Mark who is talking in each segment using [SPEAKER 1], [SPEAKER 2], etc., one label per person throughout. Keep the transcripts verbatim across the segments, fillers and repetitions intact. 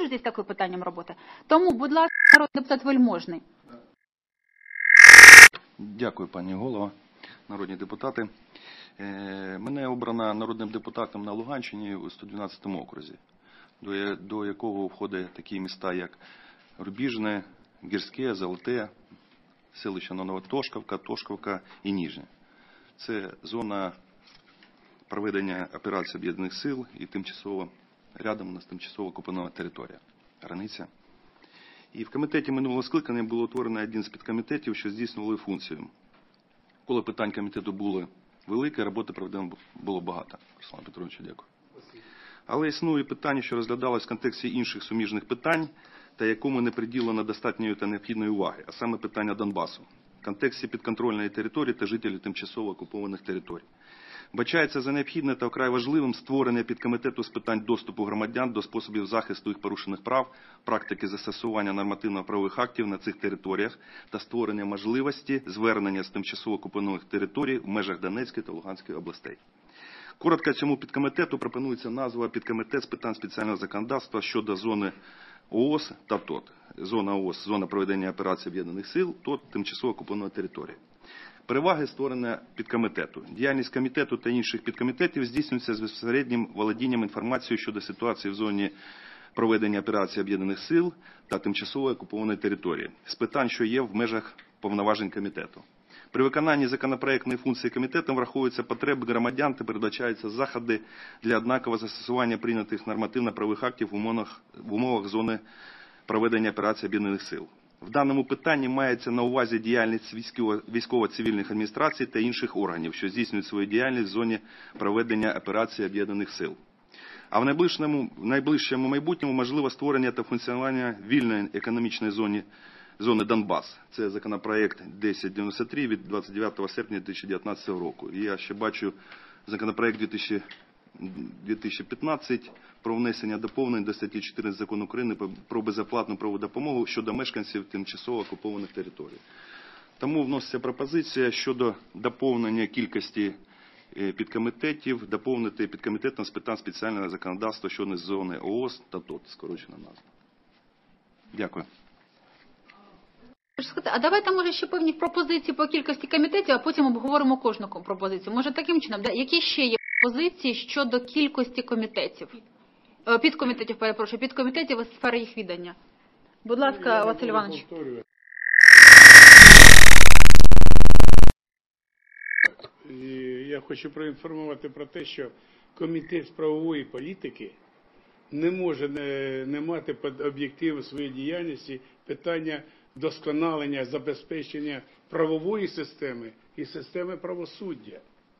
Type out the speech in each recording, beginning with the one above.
[SPEAKER 1] можешь здесь такое питанням робити. Тому, будь ласка, народний депутат Вельможний.
[SPEAKER 2] Дякую, пані голова, народні депутати. Мене обрано народним депутатом на Луганщині у сто дванадцятому окрузі, до якого входять такі міста, як Рубіжне, Гірське, Золоте, селище Новотошківка, Тошківка і Ніжне. Це зона проведення операції Об'єднаних сил і тимчасово, рядом у нас тимчасово окупована територія, границя. І в комітеті минулого скликання було утворено один з підкомітетів, що здійснювали функцію. Коли питань комітету було велике, роботи проведено було багато. Руслан Петрович, дякую. Але існує питання, що розглядалось в контексті інших суміжних питань, та якому не приділено достатньої та необхідної уваги, а саме питання Донбасу, в контексті підконтрольної території та жителів тимчасово окупованих територій. Бачається за необхідне та вкрай важливим створення підкомітету з питань доступу громадян до способів захисту їх порушених прав, практики застосування нормативно-правових актів на цих територіях та створення можливості звернення з тимчасово окупованих територій в межах Донецької та Луганської областей. Коротко цьому підкомітету пропонується назва підкомітет з питань спеціального законодавства щодо зони ООС та ТОТ. Зона ООС – зона проведення операцій Об'єднаних сил, ТОТ – тимчасово окупованої території. Переваги створення підкомітету. Діяльність комітету та інших підкомітетів здійснюється з безпосереднім володінням інформацією щодо ситуації в зоні проведення операцій Об'єднаних сил та тимчасово окупованої території, з питань, що є в межах повноважень комітету. При виконанні законопроектної функції комітетом враховуються потреби громадян та передбачаються заходи для однакового застосування прийнятих нормативно-правових актів в умовах, в умовах зони проведення операцій Об'єднаних сил. В даному питанні мається на увазі діяльність військово-цивільних адміністрацій та інших органів, що здійснюють свою діяльність в зоні проведення операцій Об'єднаних сил. А в найближчому, в найближчому майбутньому можливо створення та функціонування вільної економічної зони, зони Донбас. Це законопроект десять дев'яносто три від двадцять дев'ятого серпня дві тисячі дев'ятнадцятого року. І я ще бачу законопроект дві тисячі п'ятнадцять про внесення доповнень до статті чотирнадцять Закону України про безоплатну правову допомогу щодо мешканців тимчасово окупованих територій. Тому вноситься пропозиція щодо доповнення кількості підкомітетів, доповнити підкомітетом з питань спеціального законодавства щодо зони ООС та ТОТ, скорочена назва. Дякую.
[SPEAKER 1] А давайте, може, ще певні пропозиції по кількості комітетів, а потім обговоримо кожну пропозицію. Може, таким чином, які ще є пропозиції щодо кількості комітетів? Підкомітетів, перепрошую, підкомітетів і сфери їх відання. Будь ласка, Василь Іванович.
[SPEAKER 3] Я хочу проінформувати про те, що Комітет з правової політики не може не, не мати під об'єктивом своєї діяльності питання вдосконалення, забезпечення правової системи і системи правосуддя.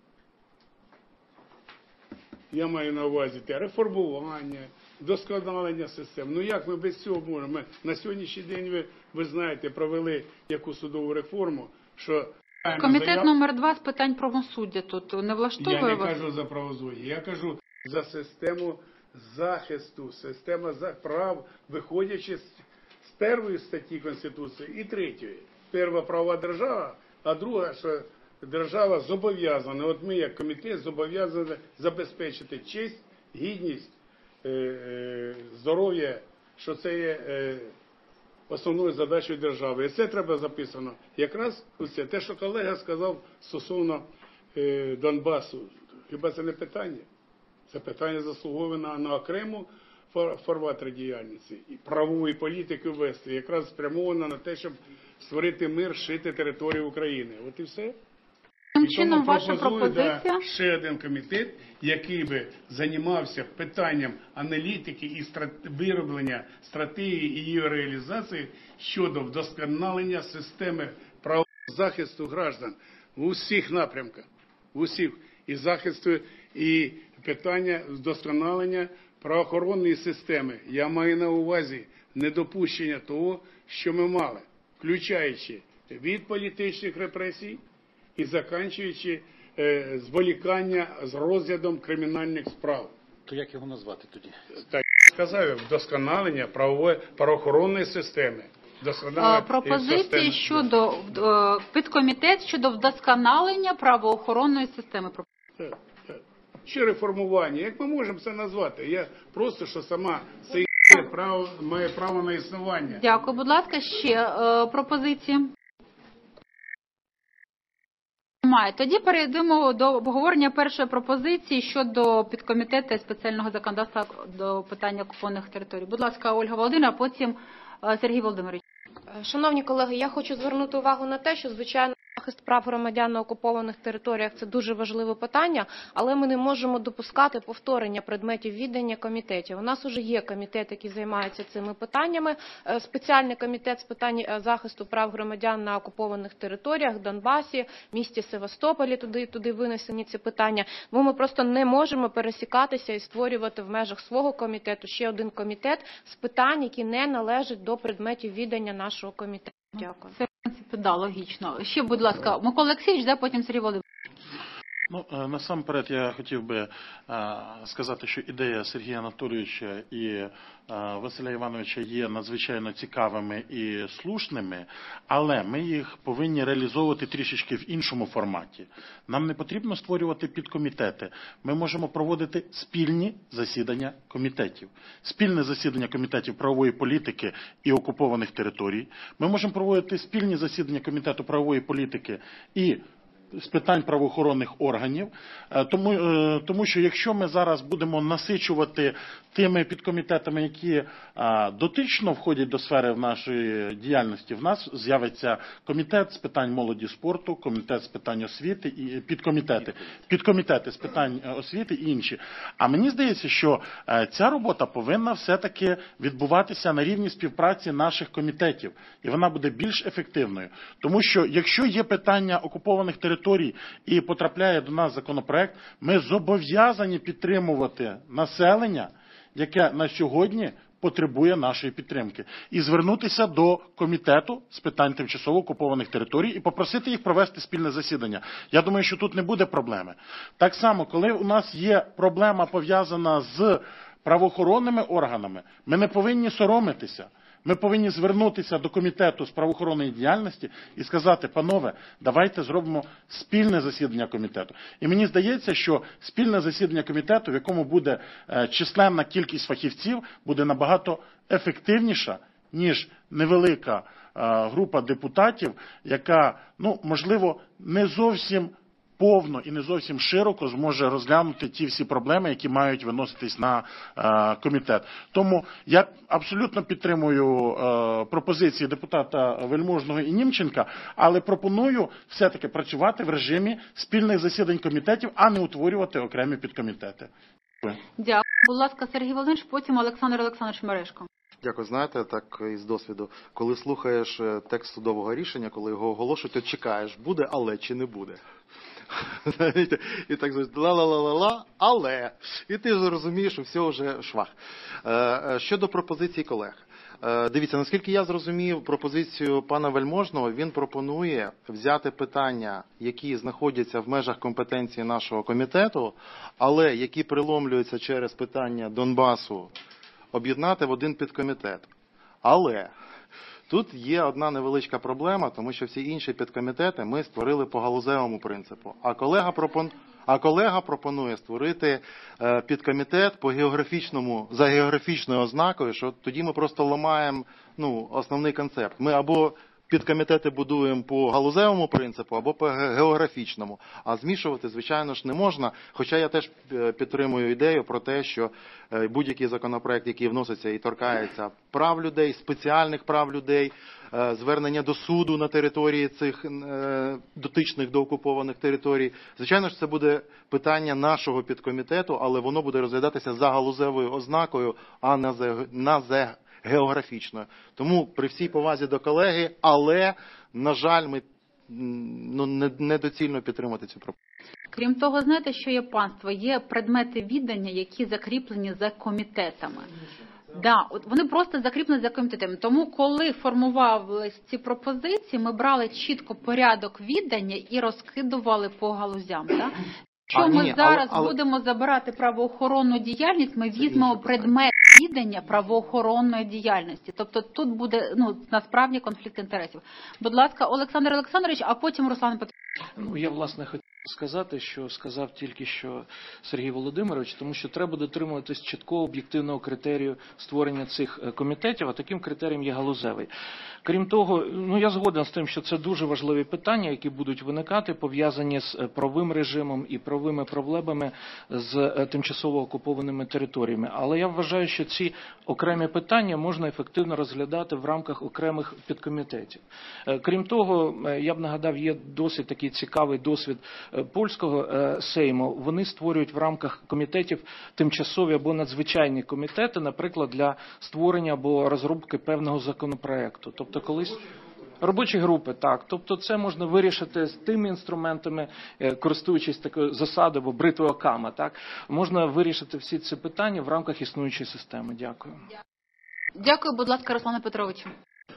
[SPEAKER 3] Я маю на увазі те реформування, вдосконалення систем. Ну як ми без цього можемо? Ми на сьогоднішній день, ви, ви знаєте, провели яку судову реформу, що...
[SPEAKER 1] Комітет
[SPEAKER 3] заяв...
[SPEAKER 1] номер два з питань правосуддя тут не влаштовує вас?
[SPEAKER 3] Я не вас? кажу за правосуддя, я кажу за систему захисту, система прав, виходячи з, з першої статті Конституції і третьої. Перша права держава, а друга, що держава зобов'язана, от ми як комітет зобов'язані забезпечити честь, гідність, е, е, здоров'я, що це є е, основною задачею держави. І це треба записано. Якраз оце, те, що колега сказав стосовно е, Донбасу, хіба це не питання? Це питання заслуговує на, на окрему фарватер діяльності і правової політики ввести, якраз спрямовано на те, щоб створити мир, шити територію України. От і все.
[SPEAKER 1] Тим чином, ваша пропозиція?
[SPEAKER 3] Да, ще один комітет, який би займався питанням аналітики і страт... вироблення стратегії і її реалізації щодо вдосконалення системи правового захисту граждан в усіх напрямках, в усіх, і захисту, і питання вдосконалення правоохоронної системи. Я маю на увазі недопущення того, що ми мали, включаючи від політичних репресій і закінчуючи е, зволікання з розглядом кримінальних справ.
[SPEAKER 4] То як його назвати тоді?
[SPEAKER 3] Так, сказав, вдосконалення правової правоохоронної системи.
[SPEAKER 1] Пропозиції щодо підкомітет щодо вдосконалення правоохоронної системи.
[SPEAKER 3] Чи реформування, як ми можемо це назвати? Я просто, що сама цей право, має право на існування.
[SPEAKER 1] Дякую. Будь ласка, ще е, пропозиції? Немає. Тоді перейдемо до обговорення першої пропозиції щодо підкомітету спеціального законодавства до питання окупованих територій. Будь ласка, Ольга Володимирівна, а потім е, Сергій Володимирович.
[SPEAKER 4] Шановні колеги, я хочу звернути увагу на те, що, звичайно, захист прав громадян на окупованих територіях – це дуже важливе питання, але ми не можемо допускати повторення предметів відання комітетів. У нас вже є комітет, який займається цими питаннями, спеціальний комітет з питань захисту прав громадян на окупованих територіях, Донбасі, місті Севастополі, туди, туди винесені ці питання. Бо ми просто не можемо пересікатися і створювати в межах свого комітету ще один комітет з питань, які не належать до предметів відання нашого комітету. Дякую.
[SPEAKER 1] Це, в принципі, да, логічно. Ще, будь ласка, Микола Олексійович, да, потім Сергій Володимирович.
[SPEAKER 5] Ну, насамперед я хотів би сказати, що ідея Сергія Анатолійовича і Василя Івановича є надзвичайно цікавими і слушними, але ми їх повинні реалізовувати трішечки в іншому форматі. Нам не потрібно створювати підкомітети. Ми можемо проводити спільні засідання комітетів. Спільне засідання комітетів правової політики і окупованих територій. Ми можемо проводити спільні засідання комітету правової політики і з питань правоохоронних органів, тому, тому що якщо ми зараз будемо насичувати тими підкомітетами, які дотично входять до сфери нашої діяльності, в нас з'явиться комітет з питань молоді спорту, комітет з питань освіти і підкомітети, підкомітети з питань освіти і інші. А мені здається, що ця робота повинна все-таки відбуватися на рівні співпраці наших комітетів, і вона буде більш ефективною. Тому що якщо є питання окупованих територій і потрапляє до нас законопроект, ми зобов'язані підтримувати населення, яке на сьогодні потребує нашої підтримки. І звернутися до комітету з питань тимчасово окупованих територій і попросити їх провести спільне засідання. Я думаю, що тут не буде проблеми. Так само, коли у нас є проблема пов'язана з правоохоронними органами, ми не повинні соромитися. Ми повинні звернутися до комітету з правоохоронної діяльності і сказати: панове, давайте зробимо спільне засідання комітету. І мені здається, що спільне засідання комітету, в якому буде численна кількість фахівців, буде набагато ефективніша, ніж невелика група депутатів, яка, ну, можливо, не зовсім повно і не зовсім широко зможе розглянути ті всі проблеми, які мають виноситись на е, комітет. Тому я абсолютно підтримую е, пропозиції депутата Вельможного і Німченка, але пропоную все-таки працювати в режимі спільних засідань комітетів, а не утворювати окремі підкомітети.
[SPEAKER 1] Дякую. Будь ласка, Сергій Володимирович, потім Олександр Олександрович Мережко.
[SPEAKER 6] Дякую. Знаєте, так із досвіду, коли слухаєш текст судового рішення, коли його оголошують, то чекаєш, буде, але чи не буде. І так звуть, ла-ла-ла-ла-ла, але. І ти вже розумієш, що все вже швах. Щодо пропозицій колег. Дивіться, наскільки я зрозумів пропозицію пана Вельможного, він пропонує взяти питання, які знаходяться в межах компетенції нашого комітету, але які приломлюються через питання Донбасу, об'єднати в один підкомітет. Але тут є одна невеличка проблема, тому що всі інші підкомітети ми створили по галузевому принципу. А колега, пропон... а колега пропонує створити е, підкомітет по географічному, за географічною ознакою, що тоді ми просто ламаємо, ну, основний концепт. Ми або підкомітети будуємо по галузевому принципу, або по географічному. А змішувати, звичайно ж, не можна. Хоча я теж підтримую ідею про те, що будь-який законопроект, який вноситься і торкається прав людей, спеціальних прав людей, звернення до суду на території цих дотичних до окупованих територій, звичайно ж, це буде питання нашого підкомітету, але воно буде розглядатися за галузевою ознакою, а не за, на за географічною. Тому при всій повазі до колеги, але, на жаль, ми ну, недоцільно підтримати цю пропозицію.
[SPEAKER 1] Крім того, знаєте, що є панство? Є предмети віддання, які закріплені за комітетами. Да, от вони просто закріплені за комітетами. Тому, коли формувалися ці пропозиції, ми брали чітко порядок віддання і розкидували по галузям. Да? Якщо ми
[SPEAKER 6] ні,
[SPEAKER 1] зараз
[SPEAKER 6] але, але...
[SPEAKER 1] будемо забирати правоохоронну діяльність, ми візьмемо предмет віддання правоохоронної діяльності. Тобто тут буде, ну, насправді конфлікт інтересів. Будь ласка, Олександр Олександрович, а потім Руслан Петрович.
[SPEAKER 7] Ну, я, власне, хотів сказати, що сказав тільки що Сергій Володимирович, тому що треба дотримуватись чіткого об'єктивного критерію створення цих комітетів, а таким критерієм є галузевий. Крім того, ну я згоден з тим, що це дуже важливі питання, які будуть виникати, пов'язані з правовим режимом і правовими проблемами з тимчасово окупованими територіями. Але я вважаю, що ці окремі питання можна ефективно розглядати в рамках окремих підкомітетів. Крім того, я б нагадав, є досить такий цікавий досвід польського Сейму. Вони створюють в рамках комітетів тимчасові або надзвичайні комітети, наприклад, для створення або розробки певного законопроекту. Тобто колись робочі групи, так. Тобто це можна вирішити з тими інструментами, користуючись такою засадою або бритвою Окама, так. Можна вирішити всі ці питання в рамках існуючої системи. Дякую.
[SPEAKER 1] Дякую, будь ласка, Руслане Петровичу.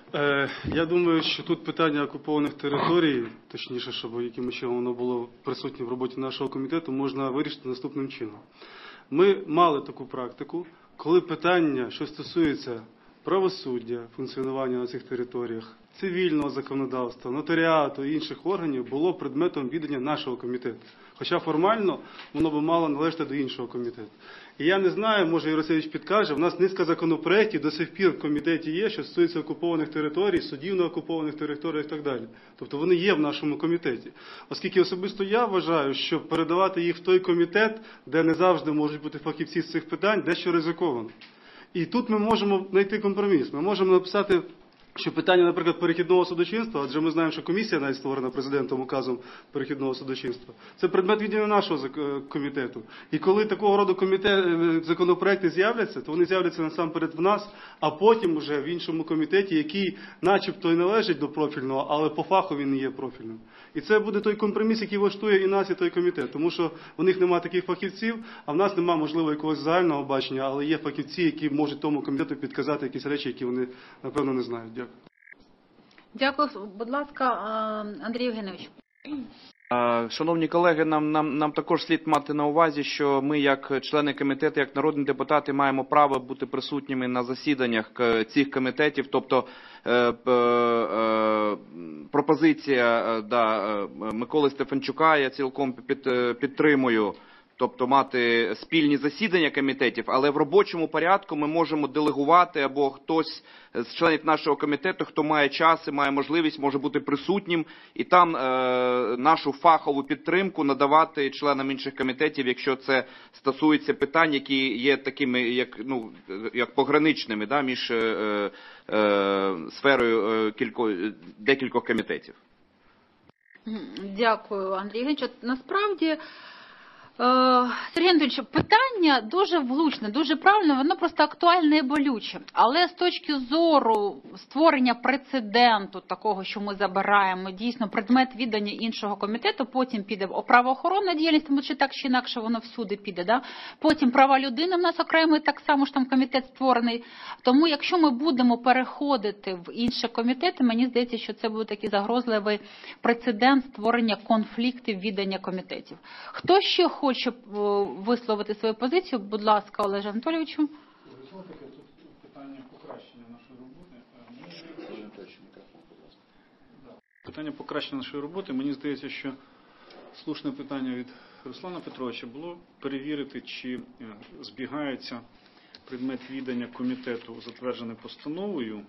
[SPEAKER 8] Я думаю, що тут питання окупованих територій, точніше, щоб якимось чином воно було присутнє в роботі нашого комітету, можна вирішити наступним чином. Ми мали таку практику, коли питання, що стосується правосуддя, функціонування на цих територіях, цивільного законодавства, нотаріату і інших органів було предметом відання нашого комітету. Хоча формально воно би мало належати до іншого комітету. І я не знаю, може Єросевич підкаже, в нас низка законопроєктів до сих пір в комітеті є, що стосується окупованих територій, судів на окупованих територіях і так далі. Тобто вони є в нашому комітеті. Оскільки особисто я вважаю, що передавати їх в той комітет, де не завжди можуть бути фахівці з цих питань, дещо ризиковано. І тут ми можемо знайти компроміс. Ми можемо написати, що питання, наприклад, перехідного судочинства, адже ми знаємо, що комісія навіть створена президентом указом перехідного судочинства, це предмет відділу нашого комітету. І коли такого роду комітет, законопроекти з'являться, то вони з'являться насамперед в нас, а потім вже в іншому комітеті, який начебто і належить до профільного, але по фаху він не є профільним. І це буде той компроміс, який влаштує і нас, і той комітет. Тому що у них немає таких фахівців, а в нас немає, можливо, якогось загального бачення, але є фахівці, які можуть тому комітету підказати якісь речі, які вони, напевно, не знають. Дякую.
[SPEAKER 1] Дякую. Будь ласка, Андрій Євгенович.
[SPEAKER 9] Шановні колеги, нам, нам, нам також слід мати на увазі, що ми, як члени комітету, як народні депутати, маємо право бути присутніми на засіданнях цих комітетів. Тобто е, е, пропозиція да, Миколи Стефанчука я цілком під, підтримую. Тобто мати спільні засідання комітетів, але в робочому порядку ми можемо делегувати або хтось з членів нашого комітету, хто має час і має можливість, може бути присутнім і там е, нашу фахову підтримку надавати членам інших комітетів, якщо це стосується питань, які є такими, як, ну, як пограничними, да, між е, е, сферою е, кілько, декількох комітетів.
[SPEAKER 1] Дякую, Андрій Євгенович. Насправді, Сергій Анатолійович, питання дуже влучне, дуже правильне, воно просто актуальне і болюче. Але з точки зору створення прецеденту такого, що ми забираємо дійсно предмет віддання іншого комітету, потім піде правоохоронна діяльність, тому що так чи інакше воно всюди піде. Да? Потім права людини в нас окремий, так само ж там комітет створений. Тому якщо ми будемо переходити в інші комітети, мені здається, що це буде такий загрозливий прецедент створення конфліктів віддання комітетів. Хто ще хоче Хочу висловити свою позицію, будь ласка, Олеже Анатолійовичу.
[SPEAKER 10] Питання покращення нашої роботи. Питання покращення нашої роботи. Мені здається, що слушне питання від Руслана Петровича було перевірити, чи збігається предмет віддання комітету, затверджений постановою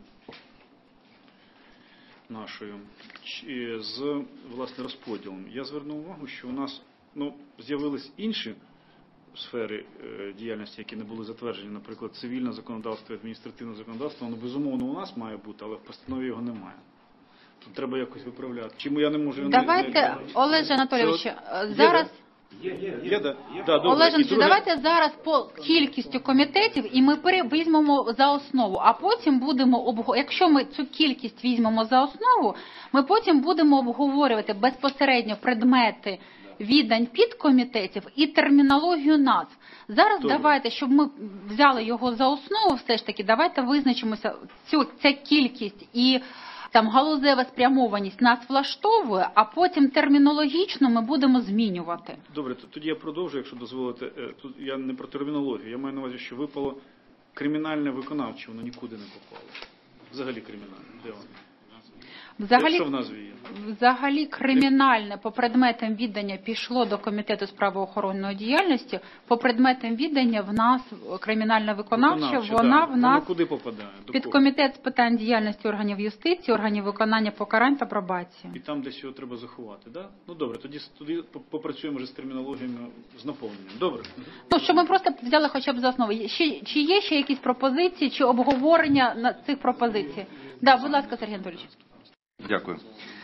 [SPEAKER 10] нашою, з, власне, розподілом. Я звернув увагу, що у нас Ну, з'явились інші сфери е, діяльності, які не були затверджені, наприклад, цивільне законодавство, адміністративне законодавство, воно безумовно у нас має бути, але в постанові його немає. Тут треба якось виправляти. Чому я не можу...
[SPEAKER 1] Давайте, не... Олеже Анатолійовичу, зараз...
[SPEAKER 10] Є, є, є. є, да. Да,
[SPEAKER 1] Олеже Анатолійович, друге... давайте зараз по кількістю комітетів і ми візьмемо за основу, а потім будемо обговорювати, якщо ми цю кількість візьмемо за основу, ми потім будемо обговорювати безпосередньо предмети віддань підкомітетів і термінологію назв. Зараз Добре. Давайте, щоб ми взяли його за основу, все ж таки, давайте визначимося, цю, ця кількість і там галузева спрямованість нас влаштовує, а потім термінологічно ми будемо змінювати.
[SPEAKER 10] Добре, тоді я продовжу, якщо дозволите. Тут я не про термінологію, я маю на увазі, що випало кримінальне виконавче, воно нікуди не попало. Взагалі кримінальне. Де воно?
[SPEAKER 1] Взагалі,
[SPEAKER 10] Що в назві є?
[SPEAKER 1] взагалі кримінальне по предметам віддання пішло до Комітету з правоохоронної діяльності. По предметам віддання в нас кримінальна виконавча,
[SPEAKER 10] Виконавча,
[SPEAKER 1] вона
[SPEAKER 10] да.
[SPEAKER 1] в нас
[SPEAKER 10] Воно куди попадає? До
[SPEAKER 1] під
[SPEAKER 10] кого?
[SPEAKER 1] Комітет з питань діяльності органів юстиції, органів виконання покарань та пробації.
[SPEAKER 10] І там десь його треба заховати, да? Ну добре, тоді, тоді попрацюємо вже з термінологіями, з наповненням. Добре?
[SPEAKER 1] Ну, щоб ми просто взяли хоча б за основу. Ще, чи є ще якісь пропозиції, чи обговорення на цих пропозицій? Да, будь ласка, Сергій Анатолійович.
[SPEAKER 2] Дякую.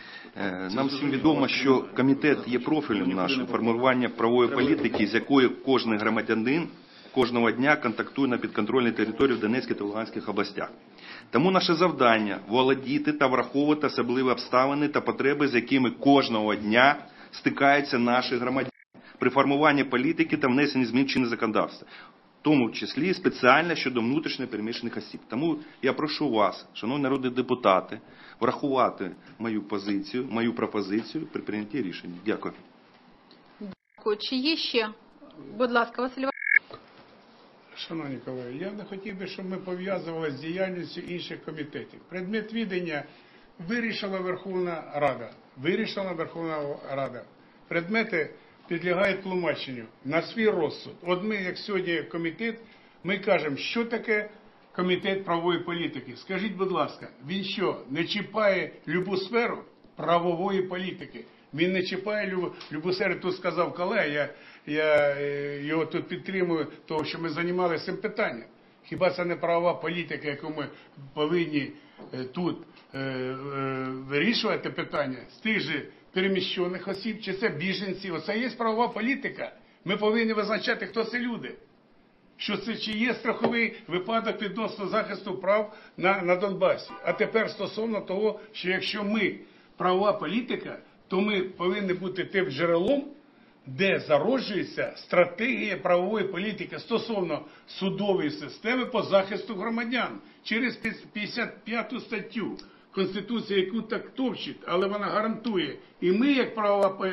[SPEAKER 2] Е, Нам всім відомо, що комітет є профілем нашого формування правової політики, з якою кожен громадянин кожного дня контактує на підконтрольній території в Донецькій та Луганській областях. Тому наше завдання – володіти та враховувати особливі обставини та потреби, з якими кожного дня стикаються наші громадяни при формуванні політики та внесенні змін в чинне законодавство, в тому числі спеціально щодо внутрішньо переміщених осіб. Тому я прошу вас, шановні народні депутати, врахувати мою позицію, мою пропозицію при прийнятті рішення. Дякую.
[SPEAKER 1] Дякую. Чи є ще? Будь ласка, Василь Іванович.
[SPEAKER 3] Шановні колеги, я не хотів би, щоб ми пов'язували з діяльністю інших комітетів. Предмет відання вирішила Верховна Рада. Вирішила Верховна Рада. Предмети підлягають тлумаченню на свій розсуд. От ми, як сьогодні комітет, ми кажемо, що таке комітет правової політики. Скажіть, будь ласка, він що, не чіпає любу сферу правової політики? Він не чіпає любу, любу сферу, тут сказав колега, я, я його тут підтримую, того, що ми займалися цим питанням. Хіба це не правова політика, яку ми повинні тут е, е, вирішувати питання з тих же переміщених осіб, чи це біженці? Оце є правова політика. Ми повинні визначати, хто це люди. Що це, чи є страховий випадок відносно захисту прав на, на Донбасі. А тепер стосовно того, що якщо ми правова політика, то ми повинні бути тим джерелом, де зароджується стратегія правової політики стосовно судової системи по захисту громадян через п'ятдесят п'яту статтю Конституції, яку так топчуть, але вона гарантує. І ми, як правова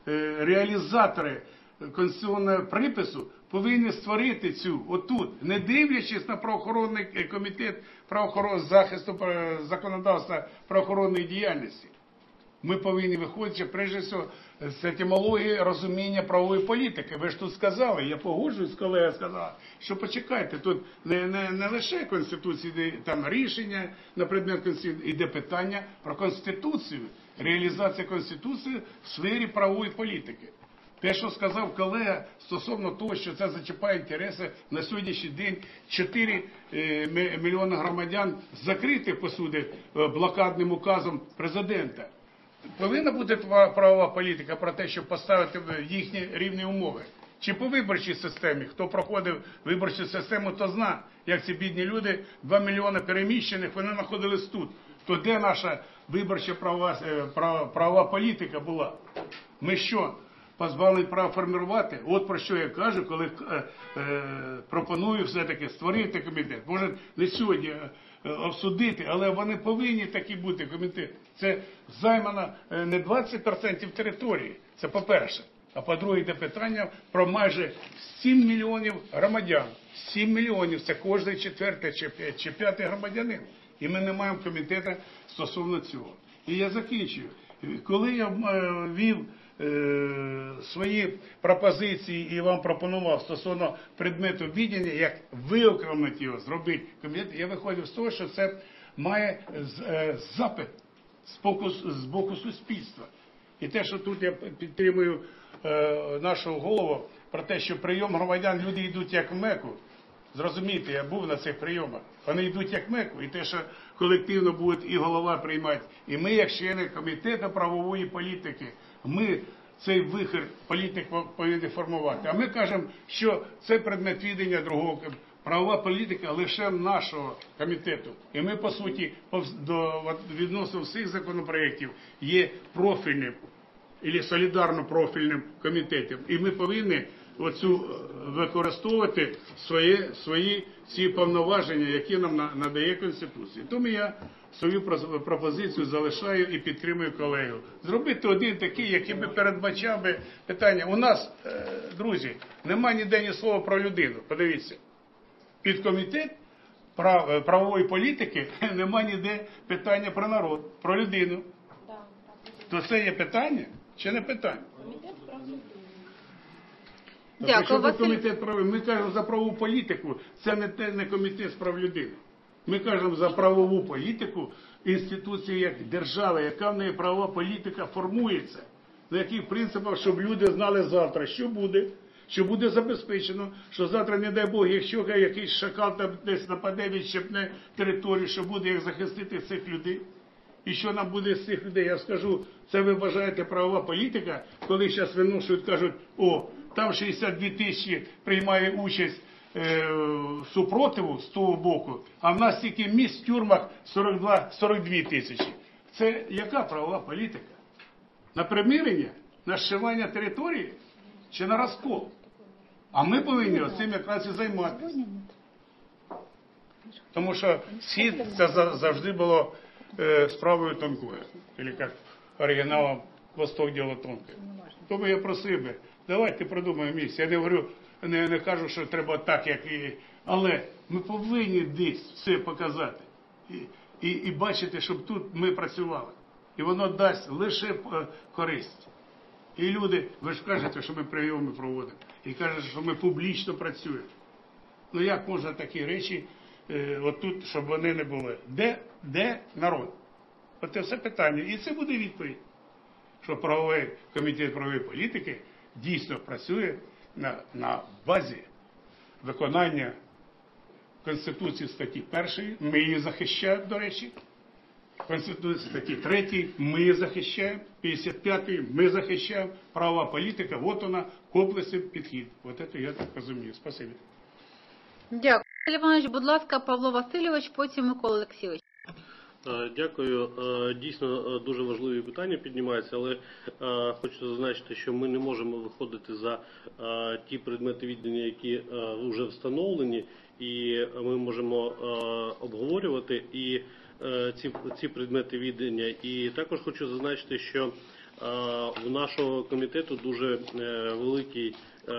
[SPEAKER 3] реалізатори конституційного припису, повинні створити цю отут, не дивлячись на правоохоронний комітет правоохоронного захисту законодавства правоохоронної діяльності. Ми повинні виходити, прежде всього, з етимології розуміння правової політики. Ви ж тут сказали, я погоджуюсь, колега сказала, що почекайте, тут не, не, не лише Конституції, де там рішення на предмет Конституції, йде питання про Конституцію, реалізація Конституції в сфері правової політики. Те, що сказав колега стосовно того, що це зачіпає інтереси на сьогоднішній день чотири мільйони громадян закритих, по суті, блокадним указом президента. Повинна бути правова політика про те, щоб поставити їхні рівні умови. Чи по виборчій системі, хто проходив виборчу систему, то знає, як ці бідні люди, два мільйони переміщених, вони знаходились тут. То де наша виборча правова, правова політика була? Ми що, позбавлені права формувати? От про що я кажу, коли е, е, пропоную все-таки створити комітет. Може, не сьогодні обсудити, але вони повинні такі бути, комітет. Це займано не двадцять відсотків території, це по-перше. А по-друге, йде питання про майже сім мільйонів громадян. сім мільйонів – це кожен четвертий чи п'ятий громадянин. І ми не маємо комітету стосовно цього. І я закінчую. Коли я вів е, свої пропозиції і вам пропонував стосовно предмету віддання, як виокремити його, зробити комітет, я виходив з того, що це має е, запит з боку, з боку суспільства. І те, що тут я підтримую е, нашого голову про те, що прийом громадян, люди йдуть як в Мекку. Зрозумійте, я був на цих прийомах. Вони йдуть як Мекку. І те, що колективно буде і голова приймати, і ми, як члени комітету правової політики, ми цей вихір політик повинні формувати. А ми кажемо, що це предмет відання другого. Правова політика лише нашого комітету. І ми, по суті, до, відносно всіх законопроєктів є профільним або солідарно-профільним комітетом. І ми повинні оцю використовувати свої, свої ці повноваження, які нам надає Конституція. Тому я свою пропозицію залишаю і підтримую колегу. Зробити один такий, який би передбачав би питання. У нас, друзі, немає ніде ні слова про людину. Подивіться. Підкомітет прав, правової політики нема ніде питання про народ, про людину. То це є питання чи не питання?
[SPEAKER 1] Дякую,
[SPEAKER 3] Якщо
[SPEAKER 1] Василь.
[SPEAKER 3] комітет правовий, ми кажемо за правову політику, це не те, не комітет з прав людини. Ми кажемо за правову політику інституції як держава, яка в неї правова політика формується. На яких принципах, щоб люди знали завтра, що буде, що буде забезпечено, що завтра, не дай Бог, якщо якийсь шакал там десь нападе, відщепне територію, що буде, як захистити цих людей. І що нам буде з цих людей? Я скажу, це ви вважаєте правова політика, коли зараз виношують, кажуть, о, там шістдесят дві тисячі приймає участь е, супротиву з того боку, а в нас тільки місць в тюрмах сорок два, сорок дві тисячі. Це яка правова політика? На примирення, на зшивання території чи на розкол? А ми повинні цим якраз і займатися. Тому що схід це завжди було е, справою тонкою. Або як оригіналом «Восток діло тонке». Тому я просив би, давайте продумаємо місце. Я не говорю, не, не кажу, що треба так, як і... Але ми повинні десь все показати. І, і, і бачити, щоб тут ми працювали. І воно дасть лише користь. І люди, ви ж кажете, що ми прийоми проводимо. І кажете, що ми публічно працюємо. Ну як можна такі речі, е, отут, щоб вони не були? Де, де народ? От це все питання. І це буде відповідь. Що правовий комітет правової політики дійсно працює на, на базі виконання Конституції статті першої. Ми її захищаємо, до речі. Конституції статті третьої ми її захищаємо. п'ятдесят п'ятої ми захищаємо. Правова політика, от вона, комплексний підхід. От це я так розумію. Спасибі.
[SPEAKER 1] Дякую. Василь Іванович, будь ласка, Павло Васильович, потім Микола Олексійович.
[SPEAKER 11] Дякую. Дійсно, дуже важливі питання піднімаються, але хочу зазначити, що ми не можемо виходити за ті предмети віддання, які вже встановлені, і ми можемо обговорювати і ці, ці предмети віддання. І також хочу зазначити, що у нашого комітету дуже великий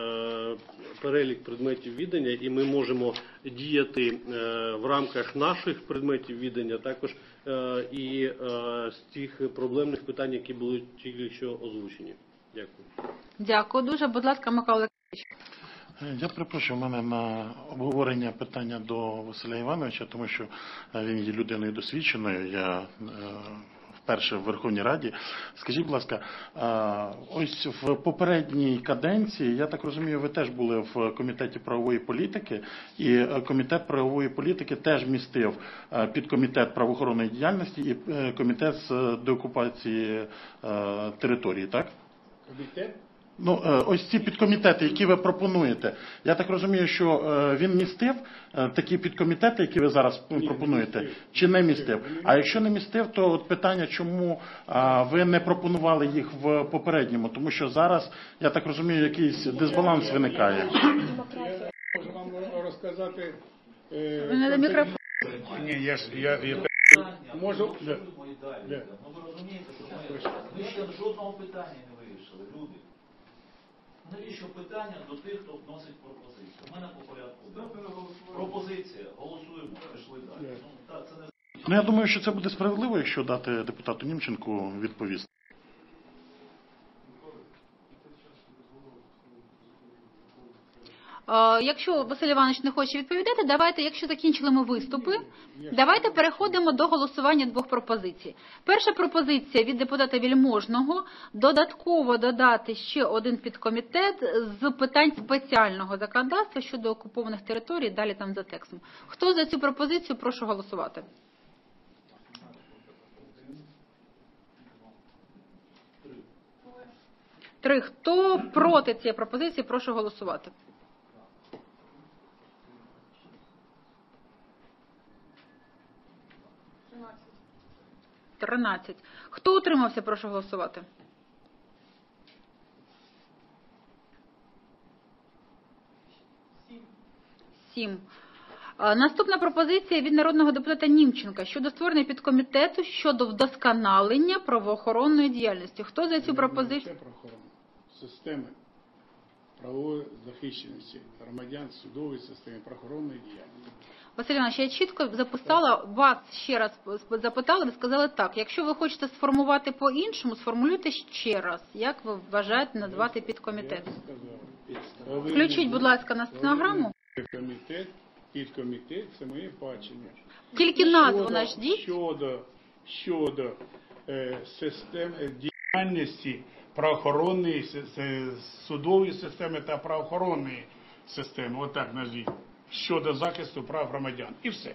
[SPEAKER 11] перелік предметів віддання, і ми можемо діяти в рамках наших предметів віддання, також і з тих проблемних питань, які були тільки що озвучені. Дякую.
[SPEAKER 1] Дякую дуже. Будь ласка, Микола Олексійович.
[SPEAKER 5] Я перепрошую, в мене на обговорення питання до Василя Івановича, тому що він є людиною досвідченою. Я вперше в Верховній Раді. Скажіть, будь ласка, ось в попередній каденції, я так розумію, ви теж були в Комітеті правової політики, і Комітет правової політики теж містив підкомітет правоохоронної діяльності і Комітет з деокупації території, так?
[SPEAKER 3] Комітет?
[SPEAKER 5] Ну, ось ці підкомітети, які ви пропонуєте, я так розумію, що він містив такі підкомітети, які ви зараз пропонуєте, чи не містив? А якщо не містив, то от питання, чому ви не пропонували їх в попередньому? Тому що зараз, я так розумію, якийсь дисбаланс виникає.
[SPEAKER 3] Я можу вам розказати...
[SPEAKER 1] Ви не до мікрофону.
[SPEAKER 3] Ні, я ж... Я, я... Можу... Да. Да.
[SPEAKER 12] Ну ви розумієте, що ми ще жодного питання не вирішили, люди. Навіщо питання до тих, хто вносить пропозицію? У мене по порядку. Пропозиція. Голосуємо. Пішли далі. Ну, так, це не...
[SPEAKER 5] Ну, я думаю, що це буде справедливо, якщо дати депутату Німченку відповісти.
[SPEAKER 1] Якщо Василь Іванович не хоче відповідати, давайте, якщо закінчили ми виступи, давайте переходимо до голосування двох пропозицій. Перша пропозиція від депутата Вельможного – додатково додати ще один підкомітет з питань спеціального законодавства щодо окупованих територій, далі там за текстом. Хто за цю пропозицію, прошу голосувати. Три. Хто проти цієї пропозиції, прошу голосувати. тринадцять. Хто утримався, прошу голосувати. сім. Наступна пропозиція від народного депутата Німченка щодо створення підкомітету щодо вдосконалення правоохоронної діяльності. Хто за цю пропозицію?
[SPEAKER 3] Системи правової захищеності громадян, судової системи, правоохоронної діяльності.
[SPEAKER 1] Василь Іванович, я чітко записала, вас ще раз запитали, ви сказали так. Якщо ви хочете сформувати по-іншому, сформулюйте ще раз, як ви вважаєте назвати підкомітет. Включіть, будь ласка, на стенограму.
[SPEAKER 3] Комітет, підкомітет, це моє бачення.
[SPEAKER 1] Тільки назву наждіть.
[SPEAKER 3] Щодо, щодо е, систем е, діяльності правоохоронної, с- с- судової системи та правоохоронної системи, отак назвіть, щодо захисту прав громадян. І все.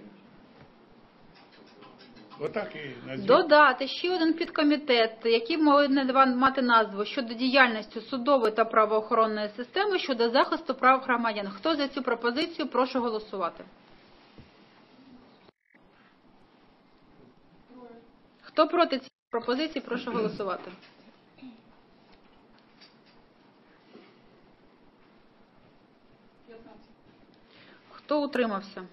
[SPEAKER 3] Отак і назвіть.
[SPEAKER 1] Додати ще один підкомітет, який має мати назву щодо діяльності судової та правоохоронної системи щодо захисту прав громадян. Хто за цю пропозицію, прошу голосувати. Хто проти цієї пропозиції, прошу голосувати. Хто утримався?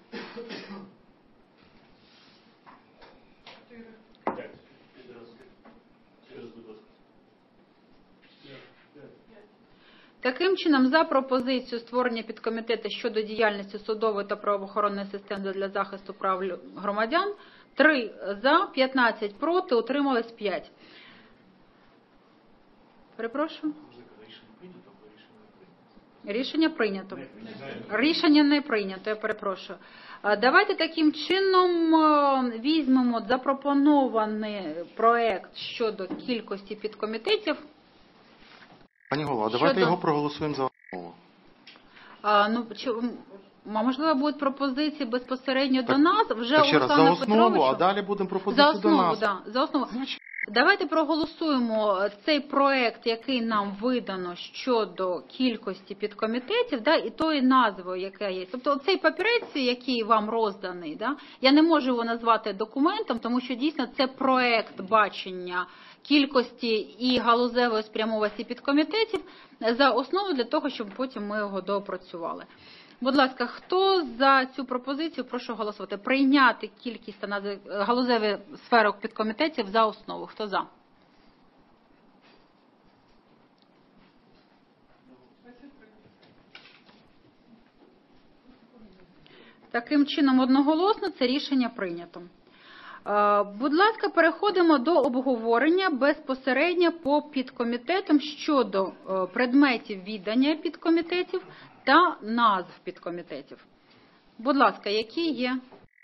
[SPEAKER 1] Таким чином, за пропозицію створення підкомітету щодо діяльності судової та правоохоронної системи для захисту прав лю- громадян, три за, п'ятнадцять проти, утрималось п'ять. Перепрошую? Рішення прийнято. Рішення не прийнято, я перепрошую. А, Давайте таким чином е, візьмемо запропонований проект щодо кількості підкомітетів.
[SPEAKER 6] Пані голова, давайте
[SPEAKER 1] Щодо-
[SPEAKER 6] його проголосуємо за основу.
[SPEAKER 1] А, ну, чи, м, а можливо, будуть пропозиції безпосередньо до нас, вже
[SPEAKER 6] Так ще раз, за
[SPEAKER 1] Олександру
[SPEAKER 6] основу,
[SPEAKER 1] Петровичу?
[SPEAKER 6] а далі будемо
[SPEAKER 1] За
[SPEAKER 6] пропозицію до
[SPEAKER 1] основу,
[SPEAKER 6] нас.
[SPEAKER 1] да, за основу. Давайте проголосуємо цей проект, який нам видано щодо кількості підкомітетів, да, і тої назви, яка є. Тобто цей папірець, який вам розданий, да, я не можу його назвати документом, тому що дійсно це проект бачення кількості і галузевої спрямованості підкомітетів за основу для того, щоб потім ми його доопрацювали. Будь ласка, хто за цю пропозицію, прошу голосувати. Прийняти кількість та назви галузевих сферок підкомітетів за основу. Хто за? Таким чином, одноголосно це рішення прийнято. Е, Будь ласка, переходимо до обговорення безпосередньо по підкомітетам щодо е, предметів відання підкомітетів та назв підкомітетів. Будь ласка, які є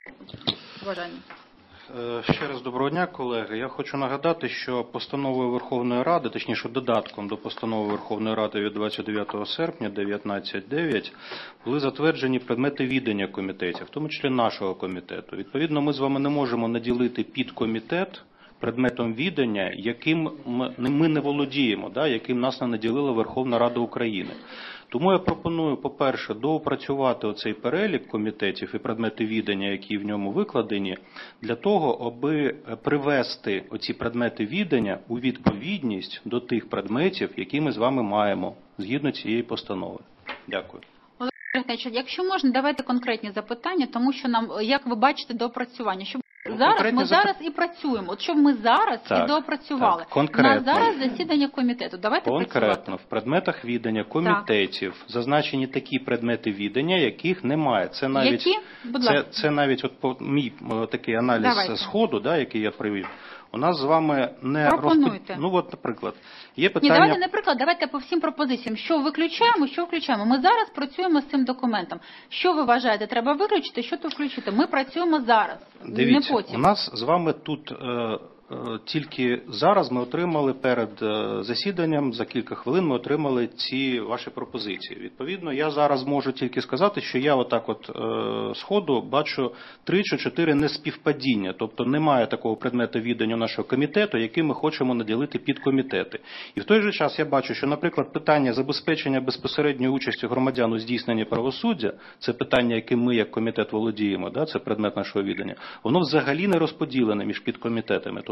[SPEAKER 1] бажання?
[SPEAKER 13] Е, Ще раз доброго дня, колеги. Я хочу нагадати, що постановою Верховної Ради, точніше додатком до постанови Верховної Ради від двадцять дев'ятого серпня дев'ятнадцять дев'ять були затверджені предмети відання комітетів, в тому числі нашого комітету. Відповідно, ми з вами не можемо наділити підкомітет предметом відання, яким ми не володіємо, да, яким нас не наділила Верховна Рада України. Тому я пропоную, по-перше, доопрацювати оцей перелік комітетів і предмети відання, які в ньому викладені, для того, аби привести оці предмети відання у відповідність до тих предметів, які ми з вами маємо, згідно цієї постанови. Дякую.
[SPEAKER 1] Олег Григорійович, якщо можна, давайте конкретні запитання, тому що нам, як ви бачите, доопрацювання. Щоб
[SPEAKER 13] Ну,
[SPEAKER 1] зараз
[SPEAKER 13] конкретні
[SPEAKER 1] ми
[SPEAKER 13] запит-
[SPEAKER 1] зараз і працюємо. От щоб ми зараз
[SPEAKER 13] Так,
[SPEAKER 1] і доопрацювали.
[SPEAKER 13] так, конкретно.
[SPEAKER 1] На зараз засідання комітету. Давайте працювати.
[SPEAKER 13] Конкретно, в предметах відання комітетів зазначені такі предмети відання, яких немає. Це навіть,
[SPEAKER 1] Які? Будь
[SPEAKER 13] це,
[SPEAKER 1] ласка.
[SPEAKER 13] це навіть от по мій е, такий аналіз
[SPEAKER 1] Давайте.
[SPEAKER 13] сходу, да, який я привів. У нас з вами не
[SPEAKER 1] Пропонуйте.
[SPEAKER 13] розпод- Ну от, наприклад, є
[SPEAKER 1] Ні,
[SPEAKER 13] питання.
[SPEAKER 1] давайте, наприклад, давайте по всім пропозиціям. Що виключаємо, що включаємо. Ми зараз працюємо з цим документом. Що ви вважаєте, треба виключити, що то включити? Ми працюємо зараз,
[SPEAKER 13] Дивіться,
[SPEAKER 1] не потім.
[SPEAKER 13] у нас з вами тут е, е, тільки зараз ми отримали перед е, засіданням, за кілька хвилин ми отримали ці ваші пропозиції. Відповідно, я зараз можу тільки сказати, що я отак от е, сходу бачу три чи чотири неспівпадіння, тобто немає такого предмету відання нашого комітету, який ми хочемо наділити під комітети. І в той же час я бачу, що, наприклад, питання забезпечення безпосередньої участі громадян у здійсненні правосуддя, це питання, яким ми як комітет володіємо, да, це предмет нашого відання, воно взагалі не розподілене між підкомітетами. Тобто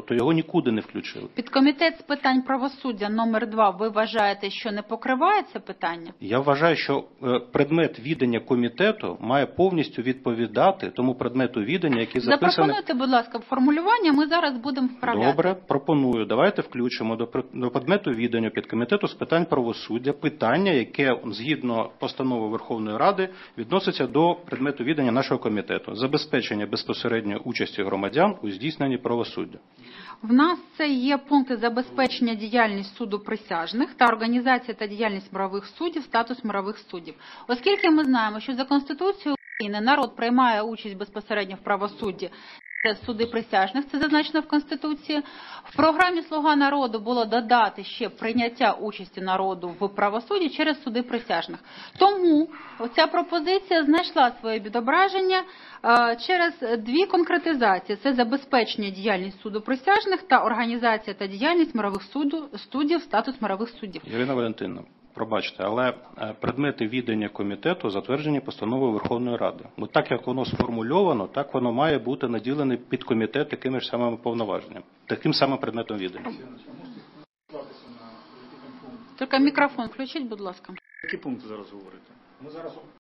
[SPEAKER 13] тобто його нікуди не включили.
[SPEAKER 1] Підкомітет з питань правосуддя номер два, ви вважаєте, що не покриває це питання?
[SPEAKER 13] Я вважаю, що е, предмет відання комітету має повністю відповідати тому предмету відання, який записаний.
[SPEAKER 1] Запропонуйте, будь ласка, формулювання, ми зараз будемо вправляти.
[SPEAKER 13] Добре, пропоную. Давайте включимо до, до предмету відання підкомітету з питань правосуддя питання, яке згідно постанови Верховної Ради відноситься до предмету відання нашого комітету. Забезпечення безпосередньої участі громадян у здійсненні правосуддя.
[SPEAKER 1] В нас це є пункти забезпечення діяльність суду присяжних та організація та діяльність мирових суддів, статус мирових суддів. Оскільки ми знаємо, що за Конституцією України народ приймає участь безпосередньо в правосудді через суди присяжних, це зазначено в Конституції. В програмі «Слуга народу» було додати ще прийняття участі народу в правосудді через суди присяжних. Тому ця пропозиція знайшла своє відображення е, через дві конкретизації. Це забезпечення діяльність суду присяжних та організація та діяльність мирових суду, суддів, статус мирових суддів.
[SPEAKER 13] Ірина Валентинівна, пробачте, але предмети відання комітету затверджені постановою Верховної Ради. Бо так, як воно сформульовано, так воно має бути наділений підкомітет такими ж самими повноваженнями, таким самим предметом відання.
[SPEAKER 1] Тільки мікрофон включіть, будь ласка.
[SPEAKER 10] Які пункти зараз говорите?
[SPEAKER 5] Ми зараз